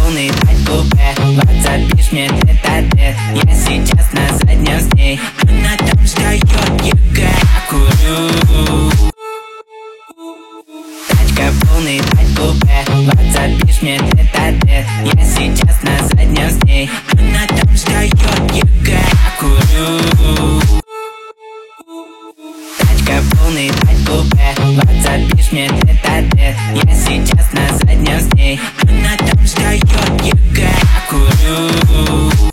полный купе, вот запишь мне тет-а-тет. Я сейчас на заднем с ней, она там сдает ЕГЭ. Курю. Тачка полный купе, вот запишь мне тет-а-тет. Я сейчас на заднем с ней, она там сдает ЕГЭ. Курю. Тачка полный купе, вот запишь мне тет-а-тет. Я сейчас на заднем с ней.